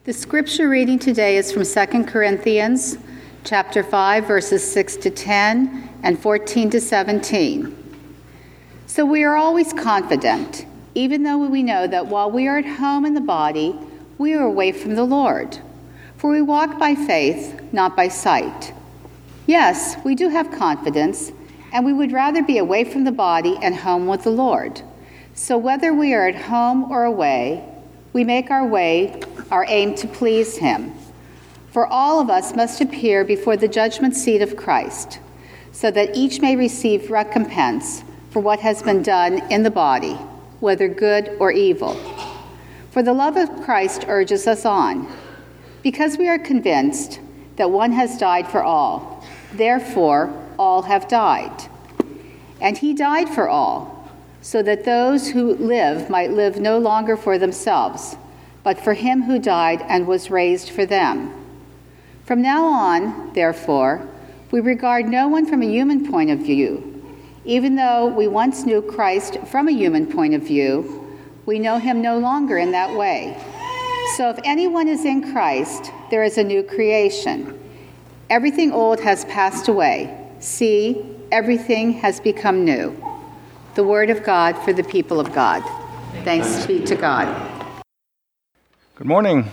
The scripture reading today is from 2 Corinthians chapter 5, verses 6 to 10 and 14 to 17. So we are always confident, even though we know that while we are at home in the body, we are away from the Lord. For we walk by faith, not by sight. Yes, we do have confidence, and we would rather be away from the body and home with the Lord. So whether we are at home or away, we make our aim to please him. For all of us must appear before the judgment seat of Christ, so that each may receive recompense for what has been done in the body, whether good or evil. For the love of Christ urges us on, because we are convinced that one has died for all, therefore all have died. And he died for all, so that those who live might live no longer for themselves, but for him who died and was raised for them. From now on, therefore, we regard no one from a human point of view. Even though we once knew Christ from a human point of view, we know him no longer in that way. So if anyone is in Christ, there is a new creation. Everything old has passed away. See, everything has become new. The word of God for the people of God. Thanks be to God. Good morning.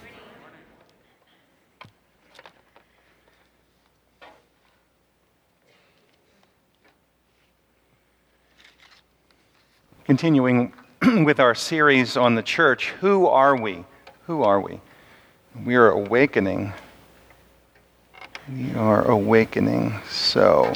Continuing with our series on the church, who are we? Who are we? We are awakening. We are awakening. So,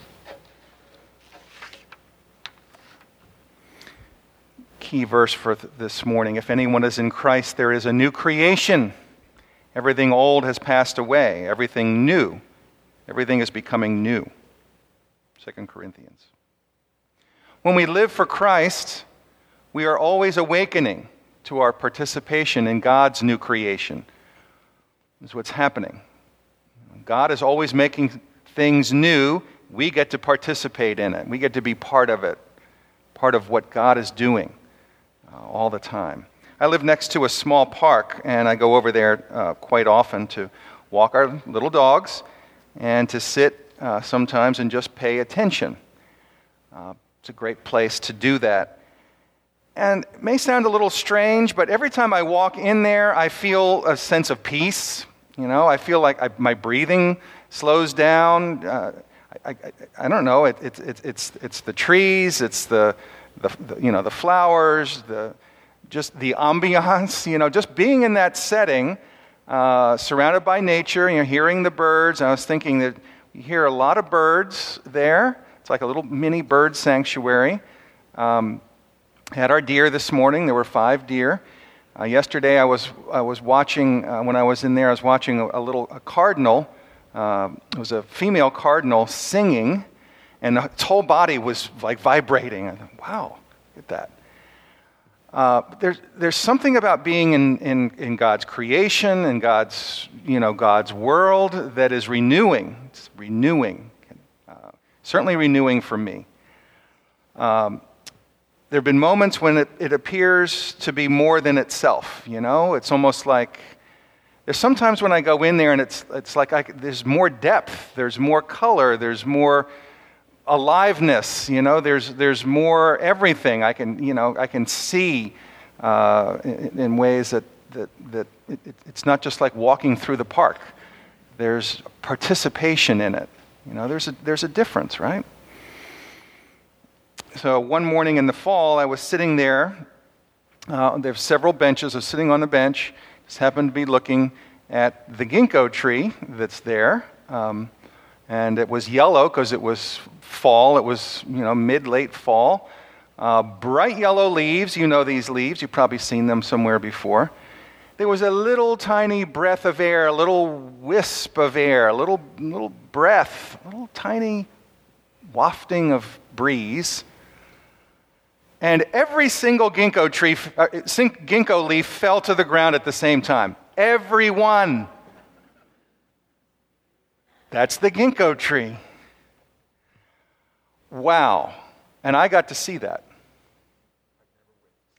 key verse for this morning. If anyone is in Christ, there is a new creation. Everything old has passed away. Everything new. Everything is becoming new. 2 Corinthians. When we live for Christ, we are always awakening to our participation in God's new creation. This is what's happening. God is always making things new. We get to participate in it. We get to be part of it, part of what God is doing all the time. I live next to a small park, and I go over there quite often to walk our little dogs and to sit sometimes and just pay attention. It's a great place to do that. And it may sound a little strange, but every time I walk in there, I feel a sense of peace. You know, I feel like my breathing slows down. I don't know. It's the trees. It's the flowers. Just the ambiance. You know, just being in that setting, surrounded by nature. You know, hearing the birds. I was thinking that you hear a lot of birds there. It's like a little mini bird sanctuary. Had our deer this morning. There were 5 deer. Yesterday I was watching, when I was in there, I was watching a cardinal. It was a female cardinal singing, and its whole body was like vibrating. I thought, wow, look at that. There's something about being in God's creation and God's world that is renewing. It's renewing. Certainly renewing for me. There have been moments when it appears to be more than itself, you know? It's almost like, there's sometimes when I go in there and it's like there's more depth, there's more color, there's more aliveness, you know? There's more everything I can see in ways that it's not just like walking through the park. There's participation in it. You know, there's a difference, right? So one morning in the fall, I was sitting there. There's several benches. I was sitting on the bench. Just happened to be looking at the ginkgo tree that's there. And it was yellow because it was fall. It was, mid-late fall. Bright yellow leaves. You know these leaves. You've probably seen them somewhere before. There was a little tiny breath of air, a little wisp of air, a little breath, a little tiny wafting of breeze. And every single ginkgo leaf fell to the ground at the same time. Every one. That's the ginkgo tree. Wow. And I got to see that.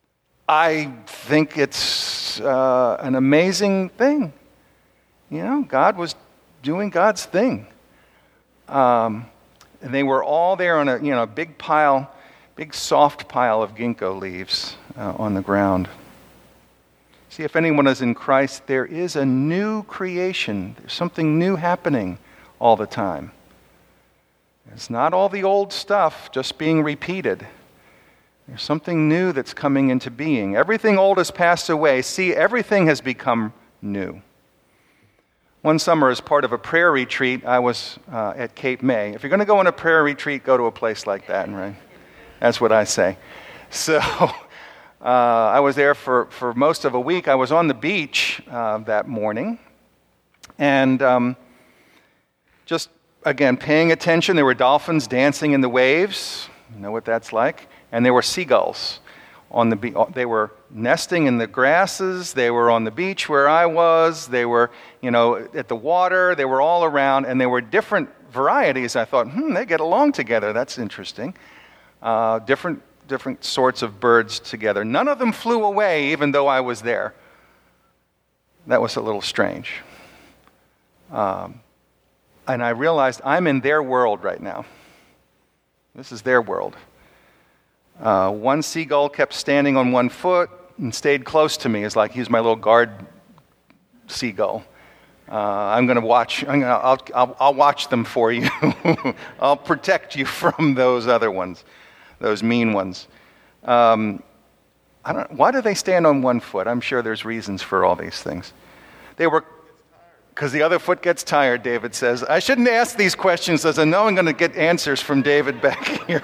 I think it's an amazing thing. God was doing God's thing. And they were all there on a big pile, big soft pile of ginkgo leaves on the ground. See, if anyone is in Christ, there is a new creation. There's something new happening all the time. It's not all the old stuff just being repeated. There's something new that's coming into being. Everything old has passed away. See, everything has become new. One summer, as part of a prayer retreat, I was at Cape May. If you're going to go on a prayer retreat, go to a place like that, right? That's what I say. So I was there for most of a week. I was on the beach that morning, and just, again, paying attention. There were dolphins dancing in the waves. You know what that's like. And there were seagulls on the beach. They were nesting in the grasses. They were on the beach where I was. They were, at the water. They were all around, and there were different varieties. I thought, they get along together. That's interesting. Different sorts of birds together. None of them flew away, even though I was there. That was a little strange. And I realized I'm in their world right now. This is their world. One seagull kept standing on one foot and stayed close to me. It's like he's my little guard seagull. I'm going to watch. I'll watch them for you. I'll protect you from those other ones, those mean ones. Why do they stand on one foot? I'm sure there's reasons for all these things. Because the other foot gets tired, David says. I shouldn't ask these questions, as I know I'm going to get answers from David back here.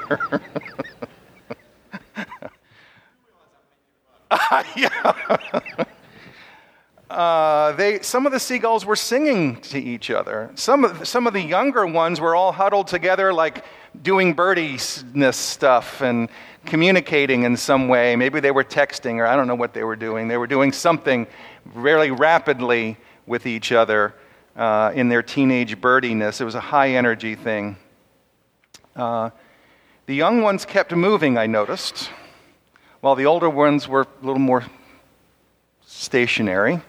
Some of the seagulls were singing to each other. Some of the younger ones were all huddled together, like doing birdie-ness stuff and communicating in some way. Maybe they were texting, or I don't know what they were doing. They were doing something really rapidly with each other in their teenage birdiness. It was a high-energy thing. The young ones kept moving, I noticed, while the older ones were a little more stationary.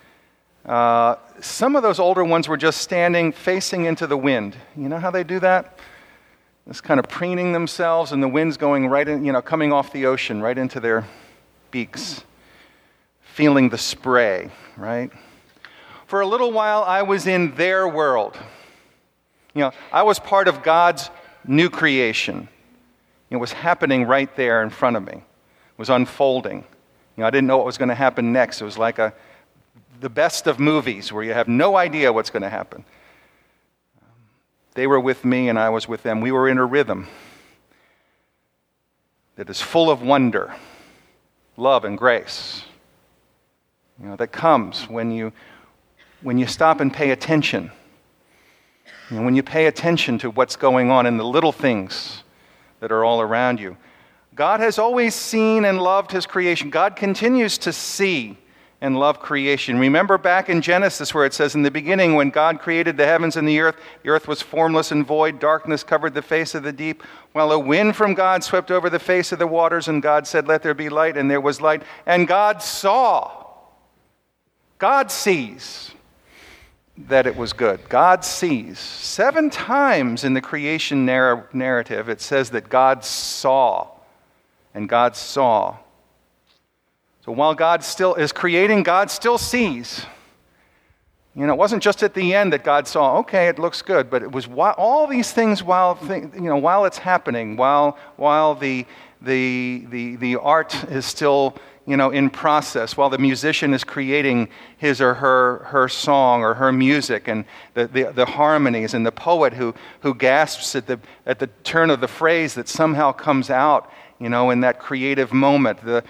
Some of those older ones were just standing, facing into the wind. You know how they do that? Just kind of preening themselves, and the wind's going right in, coming off the ocean, right into their beaks, feeling the spray, right? For a little while, I was in their world. I was part of God's new creation. It was happening right there in front of me. It was unfolding. I didn't know what was going to happen next. It was like the best of movies where you have no idea what's going to happen. They were with me and I was with them. We were in a rhythm that is full of wonder, love, and grace. That comes when you stop and pay attention. When you pay attention to what's going on in the little things that are all around you. God has always seen and loved his creation. God continues to see and love creation. Remember back in Genesis where it says, in the beginning, when God created the heavens and the earth was formless and void, darkness covered the face of the deep, while a wind from God swept over the face of the waters, and God said, let there be light, and there was light. And God saw. God sees that it was good. God sees. 7 times in the creation narrative, it says that God saw. And God saw. So while God still is creating, God still sees. It wasn't just at the end that God saw, okay, it looks good, but it was all these things while it's happening, while the art is still in process, while the musician is creating his or her song or her music, and the harmonies, and the poet who gasps at the turn of the phrase that somehow comes out, in that creative moment, the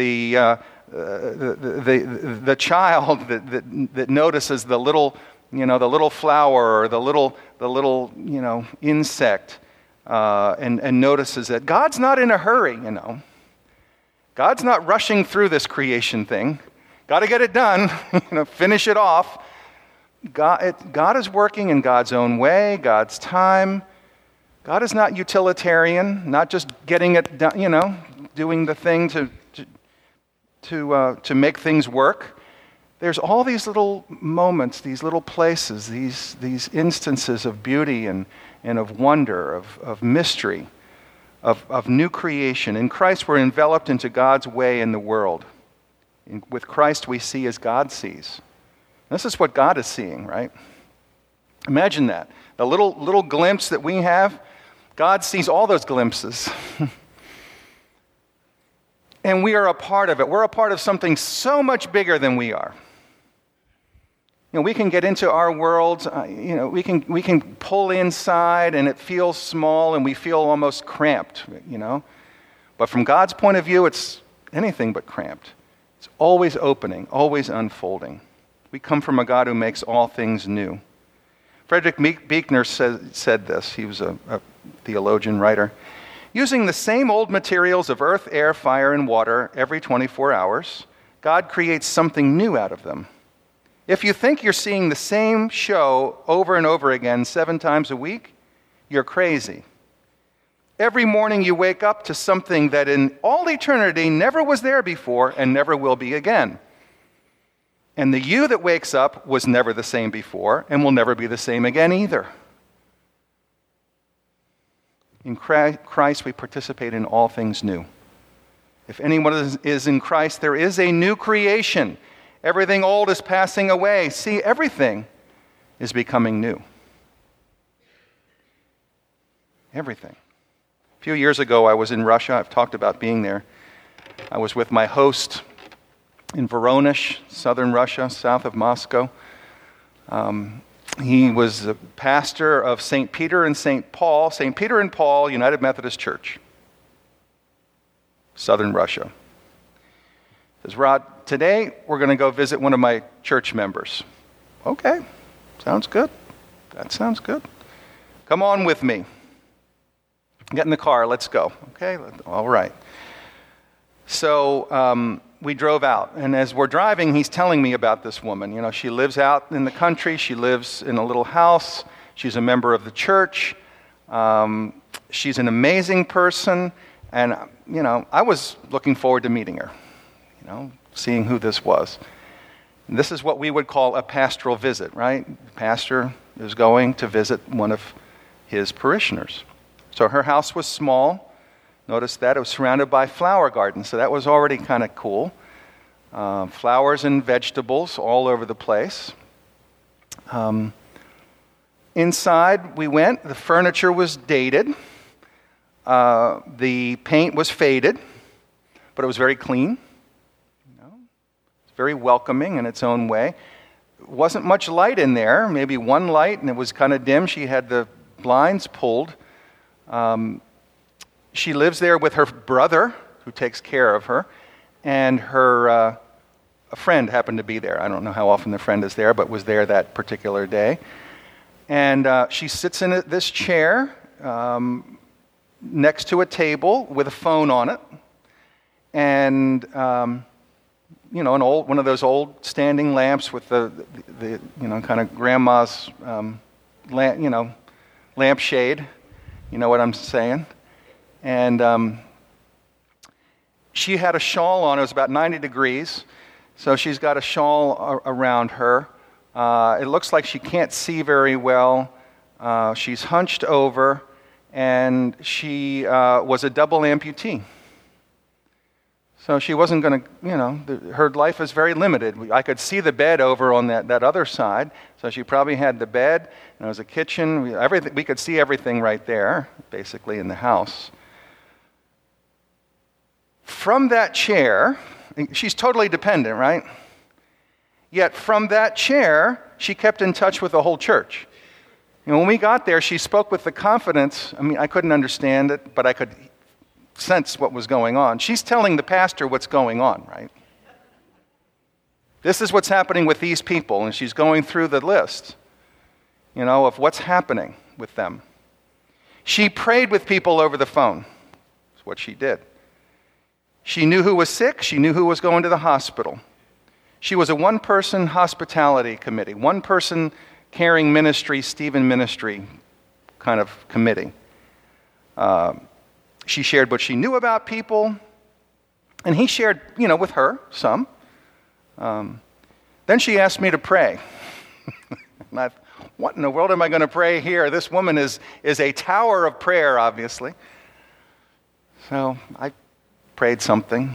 child that notices the little flower or the little insect, and notices that God's not in a hurry, God's not rushing through this creation thing. Got to get it done, finish it off. God is working in God's own way, God's time. God is not utilitarian, not just getting it done, doing the thing to to make things work, there's all these little moments, these little places, these instances of beauty and of wonder, of mystery, of new creation. In Christ, we're enveloped into God's way in the world. With Christ, we see as God sees. This is what God is seeing, right? Imagine that. The little glimpse that we have, God sees all those glimpses. And we are a part of it. We're a part of something so much bigger than we are. We can get into our world, we can pull inside and it feels small and we feel almost cramped, But from God's point of view, it's anything but cramped. It's always opening, always unfolding. We come from a God who makes all things new. Frederick Buechner said this. He was a theologian, writer. Using the same old materials of earth, air, fire, and water every 24 hours, God creates something new out of them. If you think you're seeing the same show over and over again 7 times a week, you're crazy. Every morning you wake up to something that in all eternity never was there before and never will be again. And the you that wakes up was never the same before and will never be the same again either. In Christ, we participate in all things new. If anyone is in Christ, there is a new creation. Everything old is passing away. See, everything is becoming new. Everything. A few years ago, I was in Russia. I've talked about being there. I was with my host in Voronezh, southern Russia, south of Moscow. He was a pastor of St. Peter and St. Paul, St. Peter and Paul United Methodist Church, southern Russia. He says, Rod, today we're going to go visit one of my church members. Okay, sounds good. That sounds good. Come on with me. Get in the car, let's go. Okay, all right. So we drove out, and as we're driving, he's telling me about this woman. She lives out in the country. She lives in a little house. She's a member of the church. She's an amazing person, and, I was looking forward to meeting her, seeing who this was. And this is what we would call a pastoral visit, right? The pastor is going to visit one of his parishioners. So her house was small. Notice that it was surrounded by flower gardens, so that was already kind of cool. Flowers and vegetables all over the place. Inside we went. The furniture was dated. The paint was faded, but it was very clean. It's very welcoming in its own way. Wasn't much light in there, maybe one light, and it was kind of dim. She had the blinds pulled. She lives there with her brother, who takes care of her, and a friend happened to be there. I don't know how often the friend is there, but was there that particular day. And she sits in this chair next to a table with a phone on it, and one of those old standing lamps with the kind of grandma's lampshade. You know what I'm saying? And she had a shawl on. It was about 90 degrees. So she's got a shawl around her. It looks like she can't see very well. She's hunched over. And she was a double amputee. So she wasn't going to, her life is very limited. I could see the bed over on that other side. So she probably had the bed, and there was a kitchen. Everything, we could see everything right there, basically, in the house. From that chair, she's totally dependent, right? Yet from that chair, she kept in touch with the whole church. When we got there, she spoke with the confidence. I couldn't understand it, but I could sense what was going on. She's telling the pastor what's going on, right? This is what's happening with these people, and she's going through the list, of what's happening with them. She prayed with people over the phone. That's what she did. She knew who was sick. She knew who was going to the hospital. She was a one-person hospitality committee, one-person caring ministry, Stephen ministry kind of committee. She shared what she knew about people. And he shared, with her some. Then she asked me to pray. And I thought, what in the world am I going to pray here? This woman is a tower of prayer, obviously. So I prayed something.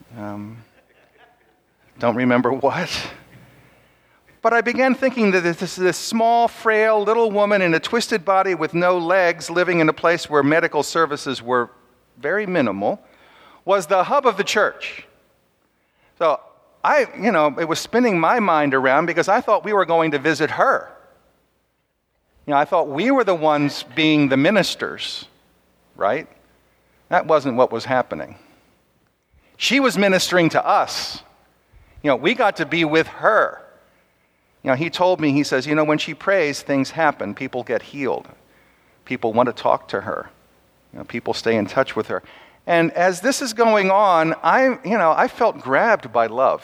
Don't remember what. But I began thinking that this small, frail little woman in a twisted body with no legs, living in a place where medical services were very minimal, was the hub of the church. So it was spinning my mind around because I thought we were going to visit her. I thought we were the ones being the ministers, right? That wasn't what was happening. She was ministering to us. We got to be with her. He told me, he says, when she prays, things happen. People get healed. People want to talk to her. People stay in touch with her. And as this is going on, I felt grabbed by love.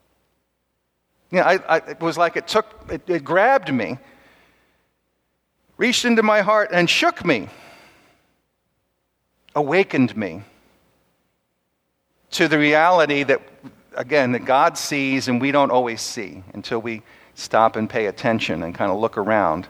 It was like it grabbed me, reached into my heart and shook me, awakened me to the reality that God sees and we don't always see until we stop and pay attention and kind of look around.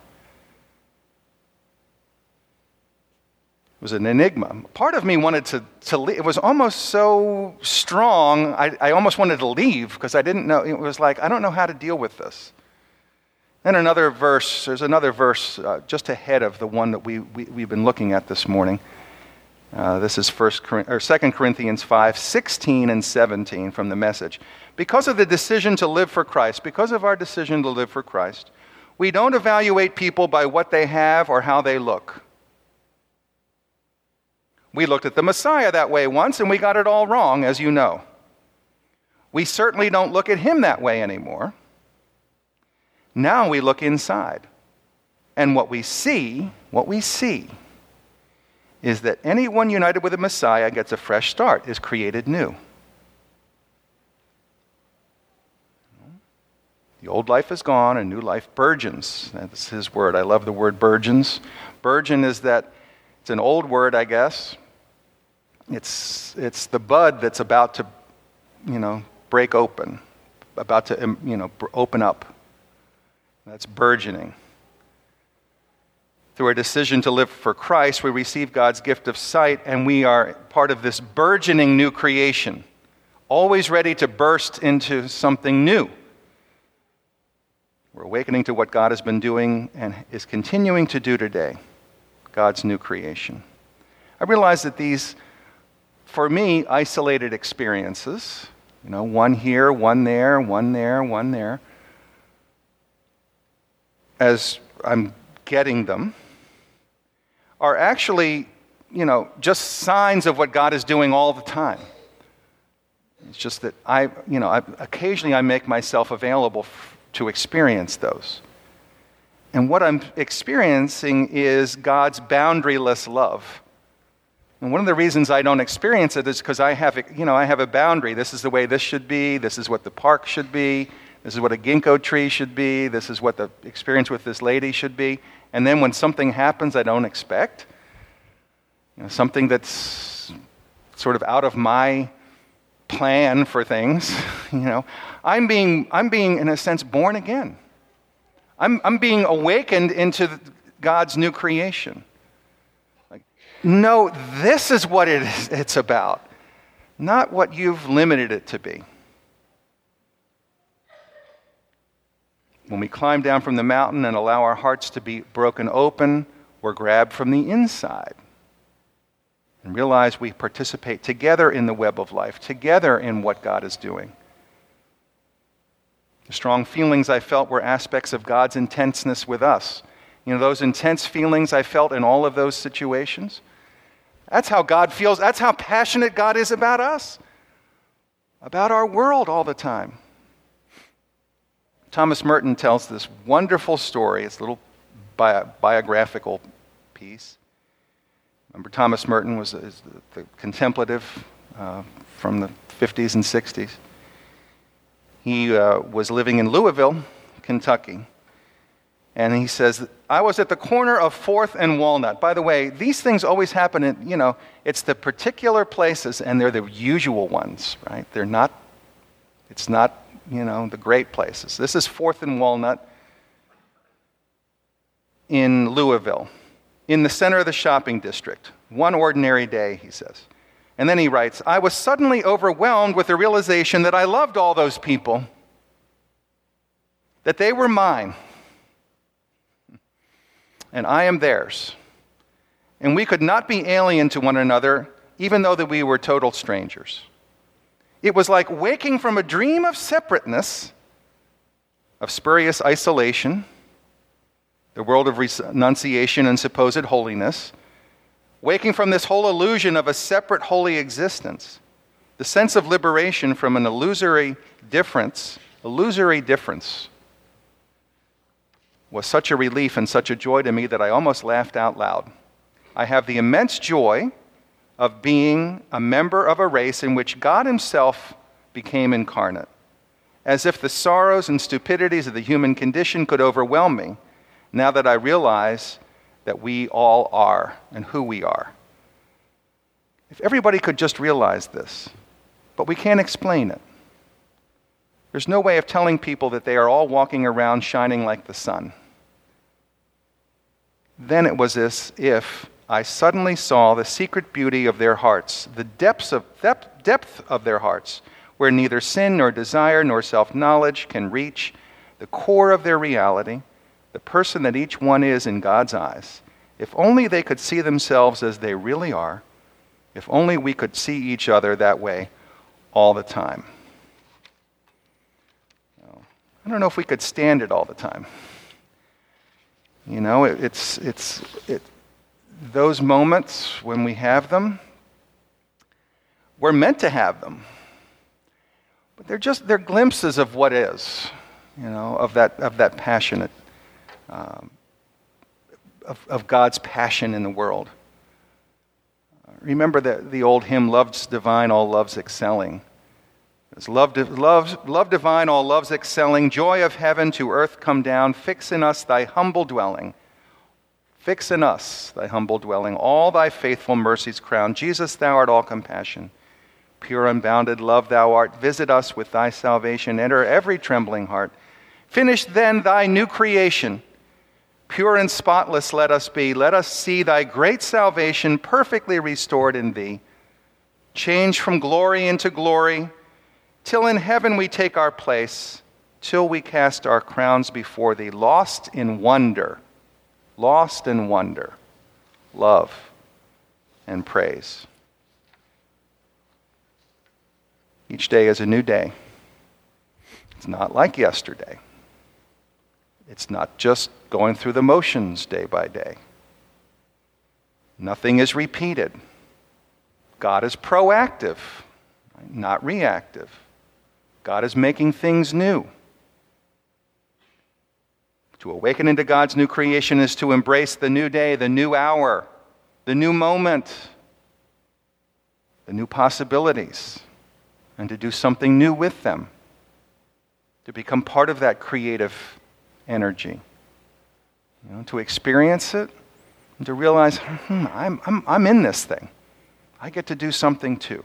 It was an enigma. Part of me wanted to leave. It was almost so strong, I almost wanted to leave because I didn't know. It was like, I don't know how to deal with this. Then there's another verse just ahead of the one that we've been looking at this morning. This is 2 Corinthians 5, 16 and 17 from the Message. Because of the decision to live for Christ, because of our decision to live for Christ, we don't evaluate people by what they have or how they look. We looked at the Messiah that way once and we got it all wrong, as you know. We certainly don't look at him that way anymore. Now we look inside. And what we see is that anyone united with the Messiah gets a fresh start, is created new. The old life is gone, a new life burgeons. That's his word. I love the word burgeons. Burgeon is that, it's an old word, I guess. It's the bud that's about to, break open, about to, open up. That's burgeoning. Through our decision to live for Christ, we receive God's gift of sight, and we are part of this burgeoning new creation, always ready to burst into something new. We're awakening to what God has been doing and is continuing to do today, God's new creation. I realize that these, for me, isolated experiences, one here, one there, one there, one there, as I'm getting them, are actually, just signs of what God is doing all the time. It's just that occasionally I make myself available to experience those. And what I'm experiencing is God's boundaryless love. And one of the reasons I don't experience it is because I have a boundary. This is the way this should be. This is what the park should be. This is what a ginkgo tree should be. This is what the experience with this lady should be. And then when something happens I don't expect, something that's sort of out of my plan for things, I'm being in a sense born again. I'm being awakened into God's new creation. No, this is what it's about, not what you've limited it to be. When we climb down from the mountain and allow our hearts to be broken open, we're grabbed from the inside and realize we participate together in the web of life, together in what God is doing. The strong feelings I felt were aspects of God's intenseness with us. Those intense feelings I felt in all of those situations, that's how God feels. That's how passionate God is about us, about our world all the time. Thomas Merton tells this wonderful story. It's a little biographical piece. Remember, Thomas Merton was the contemplative from the 50s and 60s. He was living in Louisville, Kentucky. And he says, I was at the corner of 4th and Walnut. By the way, these things always happen in, it's the particular places, and they're the usual ones, right? It's not, the great places. This is 4th and Walnut in Louisville, in the center of the shopping district. One ordinary day, he says. And then he writes, I was suddenly overwhelmed with the realization that I loved all those people, that they were mine, and I am theirs. And we could not be alien to one another, even though that we were total strangers. It was like waking from a dream of separateness, of spurious isolation, the world of renunciation and supposed holiness, waking from this whole illusion of a separate holy existence, the sense of liberation from an illusory difference was such a relief and such a joy to me that I almost laughed out loud. I have the immense joy of being a member of a race in which God himself became incarnate, as if the sorrows and stupidities of the human condition could overwhelm me, now that I realize that we all are and who we are. If everybody could just realize this, but we can't explain it. There's no way of telling people that they are all walking around shining like the sun. Then it was as if I suddenly saw the secret beauty of their hearts, the depth of their hearts, where neither sin nor desire nor self-knowledge can reach, the core of their reality, the person that each one is in God's eyes. If only they could see themselves as they really are, if only we could see each other that way all the time. I don't know if we could stand it all the time. Those moments when we have them, we're meant to have them. But they're glimpses of what is, of that passionate, of God's passion in the world. Remember the old hymn, Love's divine, all love's excelling. It's love divine, all love's excelling, joy of heaven to earth come down, fix in us thy humble dwelling. Fix in us thy humble dwelling, all thy faithful mercies crown. Jesus, thou art all compassion. Pure unbounded love thou art. Visit us with thy salvation. Enter every trembling heart. Finish then thy new creation. Pure and spotless let us be. Let us see thy great salvation perfectly restored in thee. Change from glory into glory, till in heaven we take our place, till we cast our crowns before thee, lost in wonder, love and praise. Each day is a new day. It's not like yesterday. It's not just going through the motions day by day. Nothing is repeated. God is proactive, not reactive. God is making things new. To awaken into God's new creation is to embrace the new day, the new hour, the new moment, the new possibilities, and to do something new with them, to become part of that creative energy, to experience it, and to realize, I'm in this thing. I get to do something too.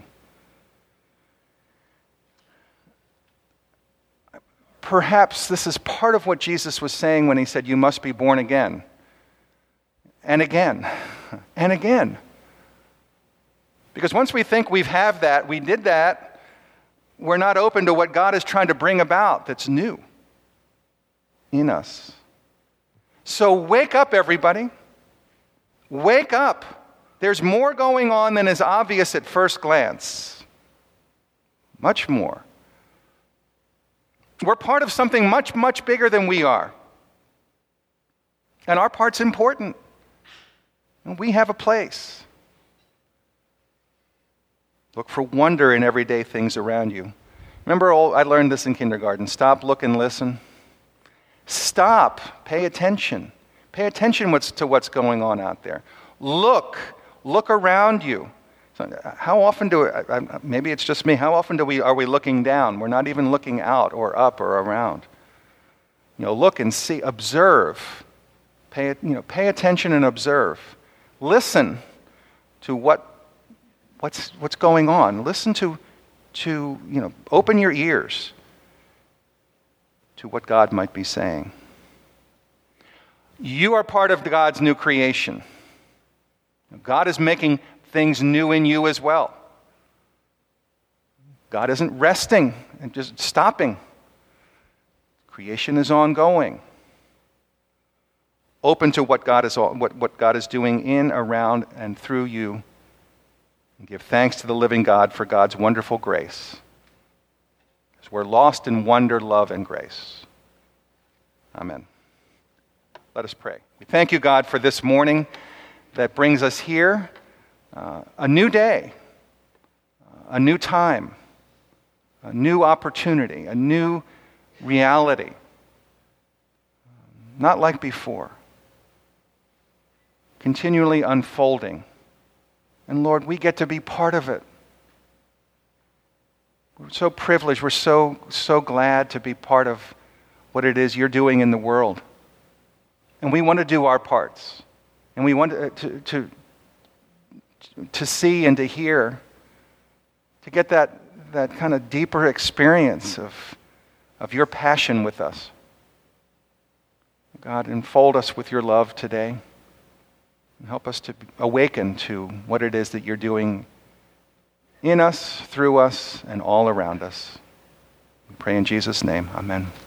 Perhaps this is part of what Jesus was saying when he said, you must be born again. And again. And again. Because once we think we have that, we did that, we're not open to what God is trying to bring about that's new in us. So wake up, everybody. Wake up. There's more going on than is obvious at first glance. Much more. We're part of something much, much bigger than we are. And our part's important. And we have a place. Look for wonder in everyday things around you. Remember, I learned this in kindergarten. Stop, look, and listen. Stop. Pay attention. Pay attention to what's going on out there. Look around you. How often maybe it's just me, how often are we looking down? We're not even looking out or up or around. Look and see, observe. Pay attention and observe. Listen to what's going on. Listen to open your ears to what God might be saying. You are part of God's new creation. God is making things new in you as well. God isn't resting and just stopping. Creation is ongoing. Open to what God is doing in, around, and through you. And give thanks to the living God for God's wonderful grace. As we're lost in wonder, love, and grace. Amen. Let us pray. We thank you, God, for this morning that brings us here. A new day, a new time, a new opportunity, a new reality. Not like before. Continually unfolding. And Lord, we get to be part of it. We're so privileged. We're so glad to be part of what it is you're doing in the world. And we want to do our parts. And we want to see and to hear, to get that kind of deeper experience of your passion with us. God, enfold us with your love today. And help us to awaken to what it is that you're doing in us, through us, and all around us. We pray in Jesus' name. Amen.